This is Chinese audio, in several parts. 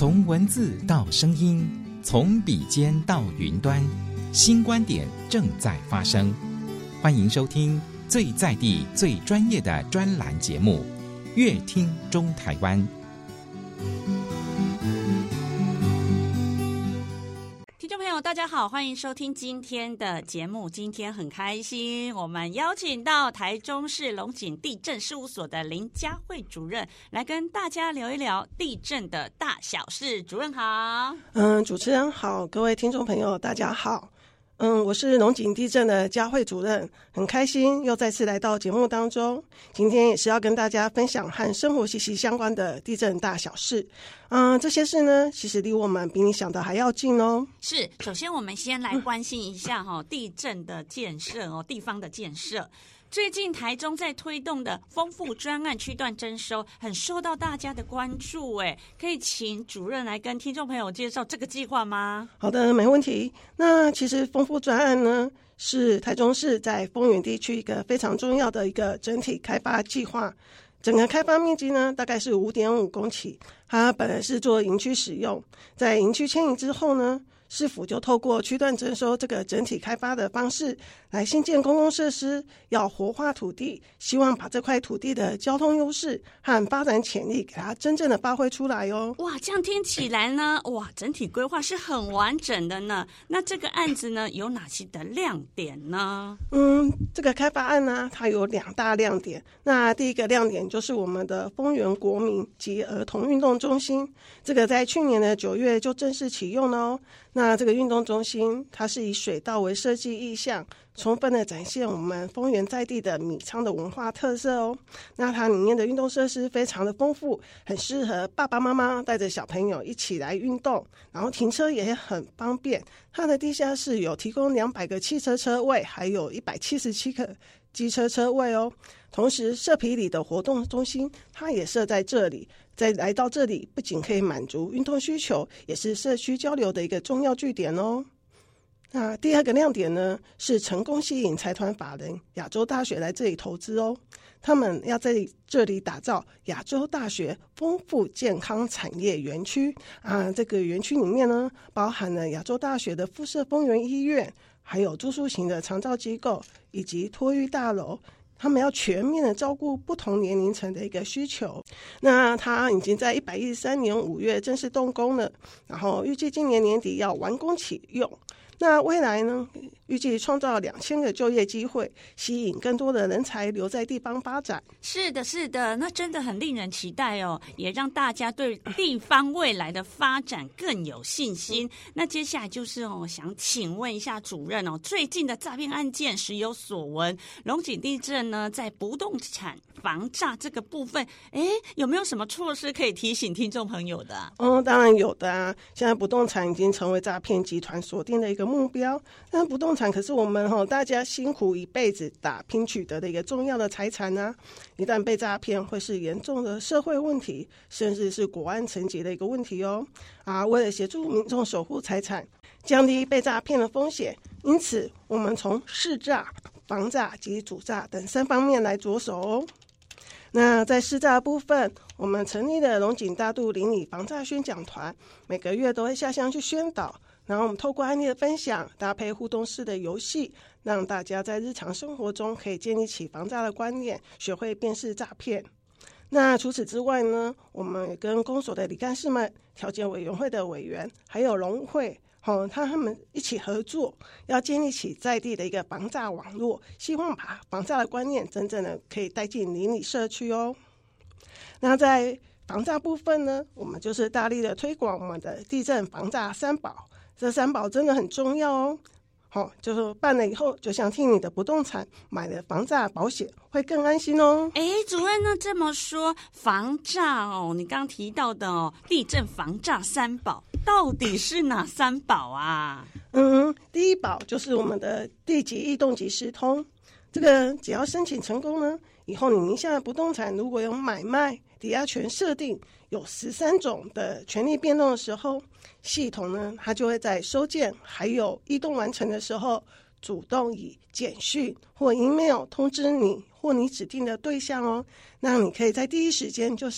从文字到声音，从笔尖到云端，新观点正在发生。欢迎收听最在地、最专业的专栏节目《乐听中台湾》。 大家好，欢迎收听今天的节目。今天很开心，我们邀请到台中市龙井地震事务所的林佳慧主任来跟大家聊一聊地震的大小事。主任好。 主持人好，各位听众朋友大家好。我是龙井地震的佳慧主任，很开心又再次来到节目当中。今天也是要跟大家分享和生活息息相关的地震大小事。这些事呢，其实离我们比你想的还要近哦。 是，首先我们先来关心一下地震的建设地方的建设。最近台中在推动的丰富专案区段征收很受到大家的关注，可以请主任来跟听众朋友介绍这个计划吗？ 好的，没问题。那其实丰富专案呢，是台中市在丰原地区一个非常重要的一个整体开发计划。整个开发面积呢，大概是 5.5 公顷。它本来是做营区使用，在营区迁移之后呢，市府就透过区段征收这个整体开发的方式来新建公共设施，要活化土地，希望把这块土地的交通优势和发展潜力给它真正的发挥出来哦。 哇，这样听起来呢，整体规划是很完整的呢。那这个案子呢，有哪些的亮点呢？ 这个开发案呢，它有2大亮点。那第一个亮点就是我们的丰原国民及儿童运动中心，这个在去年的9月就正式启用了哦。那这个运动中心，它是以水稻为设计意象，充分的展现我们丰原在地的米仓的文化特色哦。那它里面的运动设施非常的丰富，很适合爸爸妈妈带着小朋友一起来运动，然后停车也很方便。它的地下室有提供200个汽车车位，还有177个机车车位哦。同时社皮里的活动中心它也设在这里，再来到这里不仅可以满足运动需求，也是社区交流的一个重要据点哦。那第二个亮点呢，是成功吸引财团法人亚洲大学来这里投资哦。他们要在这里打造亚洲大学丰富健康产业园区这个园区里面呢，包含了亚洲大学的附设丰原医院，还有住宿型的长照机构以及托育大楼。他们要全面的照顾不同年龄层的一个需求。那他已经在113年5月正式动工了，然后预计今年年底要完工启用。那未来呢，预计创造2000个就业机会，吸引更多的人才留在地方发展。 是的，是的，那真的很令人期待哦，也让大家对地方未来的发展更有信心。那接下来就是想请问一下主任最近的诈骗案件时有所闻，龙井地震呢在不动产房诈这个部分，有没有什么措施可以提醒听众朋友的？ 当然有的啊。现在不动产已经成为诈骗集团锁定的一个目标，但不动产可是我们大家辛苦一辈子打拼取得的一个重要的财产啊。一旦被诈骗，会是严重的社会问题，甚至是国安层级的一个问题哦。为了协助民众守护财产，降低被诈骗的风险，因此我们从市诈、房诈及主诈等3方面来着手哦。那在市诈部分，我们成立了龙井大肚邻里防诈宣讲团，每个月都会下乡去宣导，然后我们透过案例的分享，搭配互动式的游戏，让大家在日常生活中可以建立起防诈的观念，学会辨识诈骗。那除此之外呢，我们也跟公所的理干事们、调解委员会的委员，还有农务会他们一起合作，要建立起在地的一个防诈网络，希望把防诈的观念真正的可以带进邻里社区哦。那在防诈部分呢，我们就是大力的推广我们的地震防诈3宝，这3宝真的很重要哦。就是办了以后，就像替你的不动产买了防诈保险，会更安心哦。 主任呢这么说，防诈你刚提到的地震防诈3宝，到底是哪3宝啊？ 第一宝就是我们的地籍异动及时通，这个只要申请成功呢，以后你名下的不动产如果有买卖、抵押权设定有13种的权利变动的时候，系统呢它就会在收件还有异动完成的时候，主动以简讯或 email 通知你或你指定的对象哦，那你可以在第一时间就是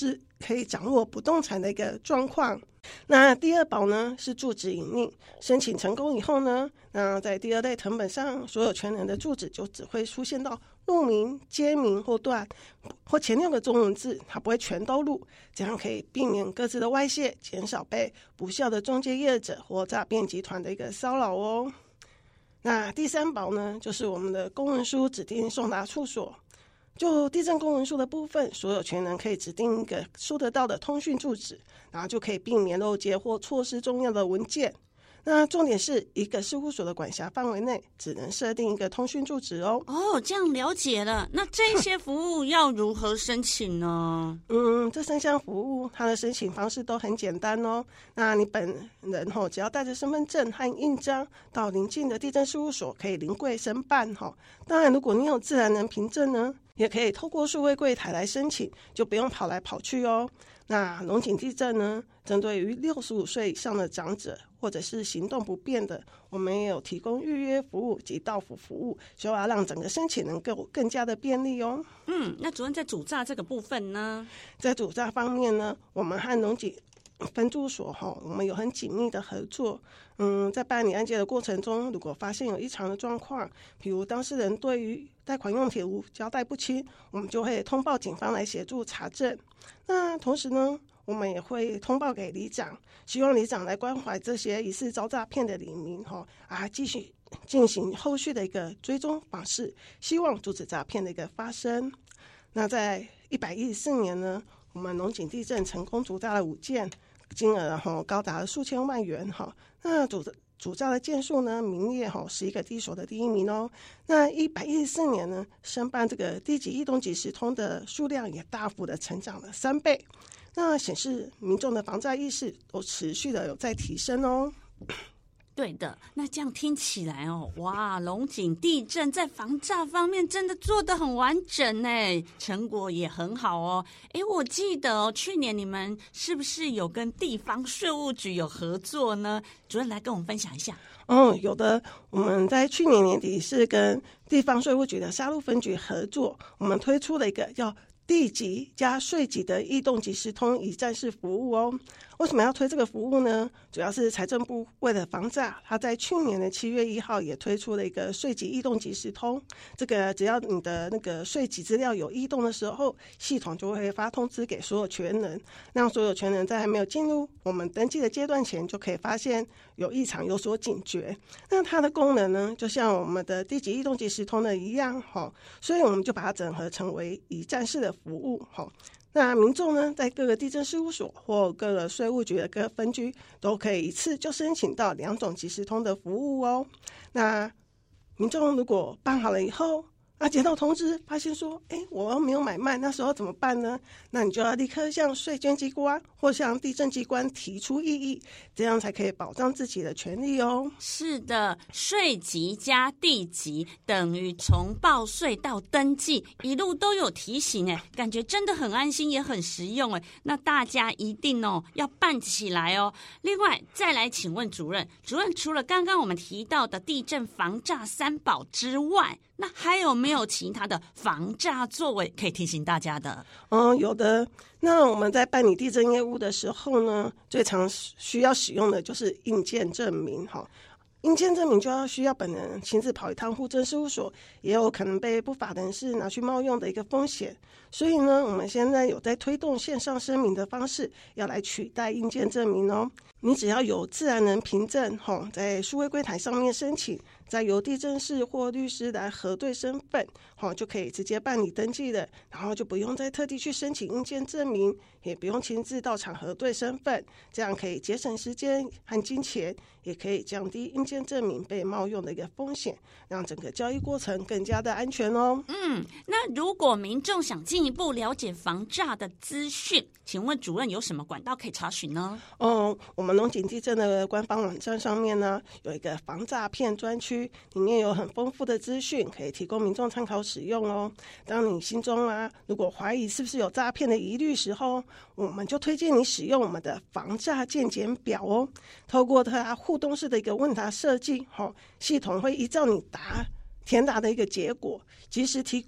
可以掌握不动产的一个状况。那第二保呢是住址隐匿，申请成功以后呢，那在第二类誊本上，所有权人的住址就只会出现到路名、街名或段或前6个中文字，它不会全都录，这样可以避免各自的外泄，减少被不肖的中介业者或诈骗集团的一个骚扰哦。那第3保呢，就是我们的公文书指定送达处所。就地震公文书的部分，所有权人可以指定一个收得到的通讯住址，然后就可以避免漏接或错失重要的文件。那重点是一个事务所的管辖范围内只能设定一个通讯住址哦。 这样了解了。那这些服务要如何申请呢？ 这3项服务它的申请方式都很简单哦。那你本人只要带着身份证和印章到邻近的地震事务所可以临柜申办。当然如果你有自然人凭证呢，也可以透过数位柜台来申请，就不用跑来跑去哦。那龙井地震呢，针对于65岁以上的长者或者是行动不便的，我们也有提供预约服务及到府服务，就要让整个申请能够更加的便利哦。 那主任在主诈这个部分呢？在主诈方面呢，我们和龙井分驻所我们有很紧密的合作。在办理案件的过程中，如果发现有异常的状况，比如当事人对于贷款用铁路交代不清，我们就会通报警方来协助查证。那同时呢，我们也会通报给里长，希望里长来关怀这些疑似遭诈骗的里民继续进行后续的一个追踪方式，希望阻止诈骗的一个发生。那在114年呢，我们龙井地震成功主诈了5件，金额高达了数千万元。那主诈的件数呢，名列11个地所的第1名哦。那114年呢，申办这个地籍异动即时通的数量也大幅的成长了3倍，那显示民众的防诈意识都持续的有在提升哦。 对的，那这样听起来哇，龙井地震在防诈方面真的做得很完整耶，成果也很好哦。我记得去年你们是不是有跟地方税务局有合作呢？主任来跟我们分享一下。 有的，我们在去年年底是跟地方税务局的沙鹿分局合作，我们推出了一个叫地籍加税籍的异动即时通一站式服务哦。为什么要推这个服务呢？主要是财政部为了防诈，他在去年的7月1号也推出了一个税籍异动即时通。这个只要你的那个税籍资料有异动的时候，系统就会发通知给所有权人，让所有权人在还没有进入我们登记的阶段前，就可以发现有异常，有所警觉。那它的功能呢，就像我们的地籍异动即时通的一样，所以我们就把它整合成为一站式的服务。那民众呢，在各个地震事务所或各个税务局的各分局，都可以一次就申请到2种即时通的服务哦。那民众如果办好了以后，接到通知发现说我又没有买卖，那时候怎么办呢？那你就要立刻向税捐机关或向地政机关提出异议，这样才可以保障自己的权利哦。 是的，税籍加地籍等于从报税到登记一路都有提醒感觉真的很安心也很实用那大家一定要办起来哦。另外再来请问主任除了刚刚我们提到的地震防诈3宝之外，那还有没有其他的防诈作为可以提醒大家的？ 有的。那我们在办理地震业务的时候呢，最常需要使用的就是印鉴证明。印鉴证明就要需要本人亲自跑一趟户政事务所，也有可能被不法人士拿去冒用的一个风险。所以呢，我们现在有在推动线上声明的方式，要来取代印鉴证明哦。你只要有自然人凭证，在数位柜台上面申请，再由地政士或律师来核对身份，就可以直接办理登记了，然后就不用再特地去申请印鉴证明，也不用亲自到场核对身份，这样可以节省时间和金钱，也可以降低印鉴证明被冒用的一个风险，让整个交易过程更加的安全哦。 那如果民众想进一步了解防诈的资讯，请问主任有什么管道可以查询呢？ 我们龙井地震的官方网站上面呢，有一个防诈骗专区，里面有很丰富的资讯，可以提供民众参考使用哦。当你心中如果怀疑是不是有诈骗的疑虑时候，我们就推荐你使用我们的防诈健检表哦。透过它互动式的一个问答设计，系统会依照你填答的一个结果，及时提供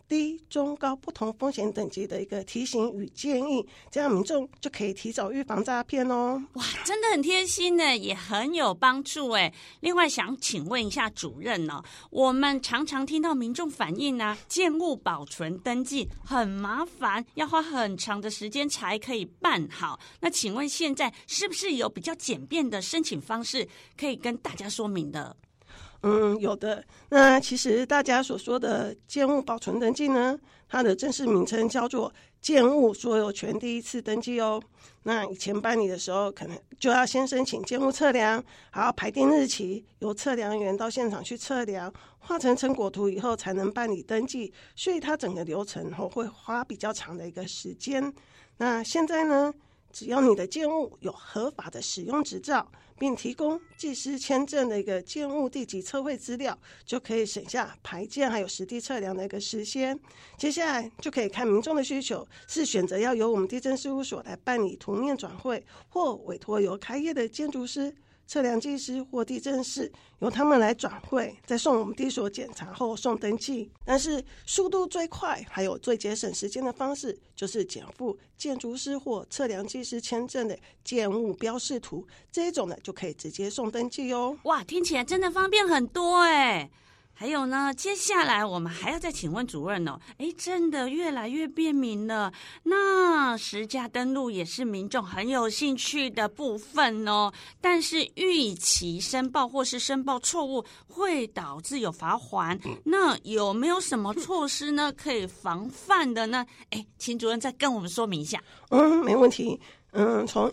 低、中、高不同风险等级的一个提醒与建议，这样民众就可以提早预防诈骗哦。 哇，真的很贴心呢，也很有帮助哎。另外想请问一下主任哦，我们常常听到民众反映啊，建物保存登记很麻烦，要花很长的时间才可以办好。那请问现在是不是有比较简便的申请方式可以跟大家说明的？ 有的。那其实大家所说的建物保存登记呢，它的正式名称叫做建物所有权第一次登记哦。那以前办理的时候，可能就要先申请建物测量，还要排定日期，由测量员到现场去测量，画成成果图以后才能办理登记，所以它整个流程会花比较长的一个时间。那现在呢，只要你的建物有合法的使用执照，并提供技师签证的一个建物地籍测绘资料，就可以省下排建还有实地测量的一个时间。接下来就可以看民众的需求，是选择要由我们地政事务所来办理图面转绘，或委托由开业的建筑师、测量技师或地政士由他们来转绘，再送我们地所检查后送登记。但是速度最快还有最节省时间的方式，就是减负建筑师或测量技师签证的建物标示图，这一种呢就可以直接送登记哦。 哇，听起来真的方便很多哎。还有呢，接下来我们还要再请问主任哦，真的越来越便民了。那实价登录也是民众很有兴趣的部分哦，但是逾期申报或是申报错误会导致有罚锾，那有没有什么措施呢可以防范的呢？请主任再跟我们说明一下。 没问题。从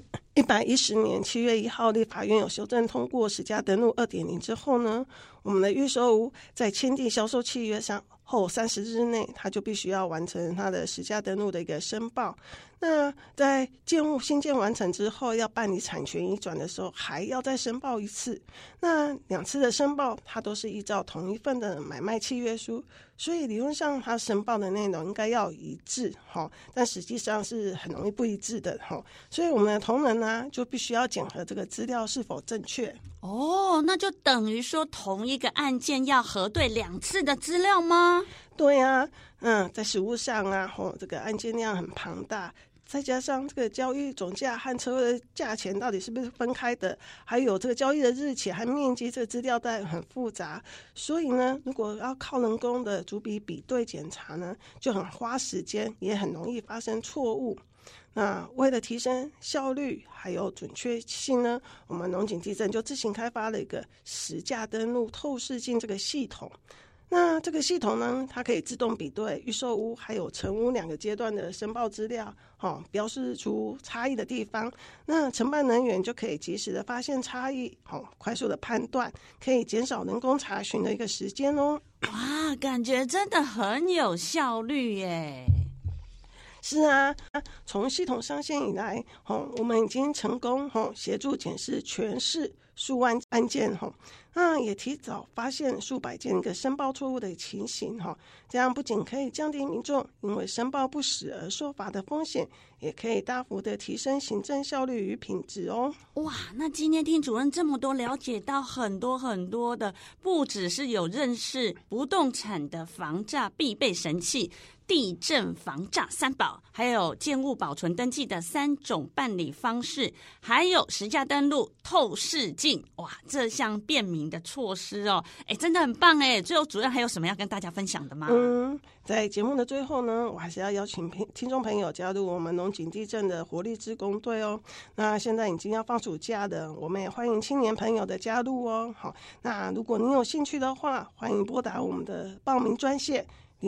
110年7月1号立法院有修正通过实价登录 2.0 之后呢，我们的预售屋在签订销售契约上后30日内，它就必须要完成它的实价登录的一个申报。那在建物新建完成之后，要办理产权移转的时候，还要再申报一次。那2次的申报，它都是依照同一份的买卖契约书，所以理论上它申报的内容应该要一致，但实际上是很容易不一致的。所以我们的同仁呢，就必须要检核这个资料是否正确。 那就等于说同一个案件要核对2次的资料吗？ 对啊，在实务上啊，这个案件量很庞大，再加上这个交易总价和车位的价钱到底是不是分开的，还有这个交易的日期和面积，这个资料带很复杂，所以呢，如果要靠人工的逐笔比对检查呢，就很花时间，也很容易发生错误。那为了提升效率还有准确性呢，我们农景地政就自行开发了一个实价登录透视镜这个系统。那这个系统呢，它可以自动比对预售屋还有成屋2个阶段的申报资料，标示出差异的地方。那承办人员就可以及时的发现差异，快速的判断，可以减少人工查询的一个时间哦。 哇，感觉真的很有效率耶。 是啊，从系统上线以来，我们已经成功协助检视全市数万案件，也提早发现数百件一个申报错误的情形，这样不仅可以降低民众因为申报不实而受罚的风险，也可以大幅的提升行政效率与品质哦。 哇，那今天听主任这么多，了解到很多很多的，不只是有认识不动产的防诈必备神器，地政防诈3宝，还有建物保存登记的3种办理方式，还有实价登录透视镜。哇，这项便民的措施哦，真的很棒哎！最后主任还有什么要跟大家分享的吗？ 在节目的最后呢，我还是要邀请听众朋友加入我们农景地政的活力志工队哦。那现在已经要放暑假了，我们也欢迎青年朋友的加入哦。好，那如果你有兴趣的话，欢迎拨打我们的报名专线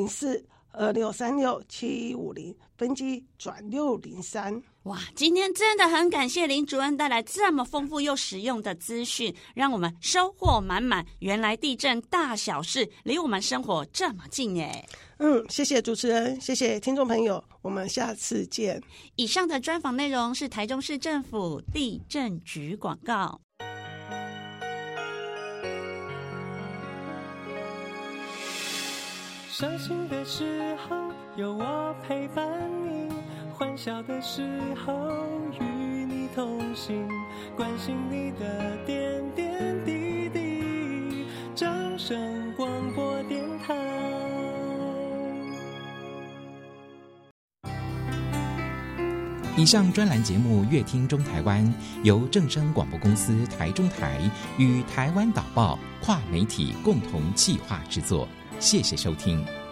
0426367150，分机转603。 哇，今天真的很感谢林主任带来这么丰富又实用的资讯，让我们收获满满。原来地政大小事离我们生活这么近耶。 谢谢主持人，谢谢听众朋友，我们下次见。 以上的专访内容是台中市政府地政局广告。 伤心的时候有我陪伴你，欢笑的时候与你同行，关心你的点点滴滴。掌声广播电台。 以上专栏节目《乐听中台湾》由正声广播公司台中台与台湾导报跨媒体共同企划制作，谢谢收听。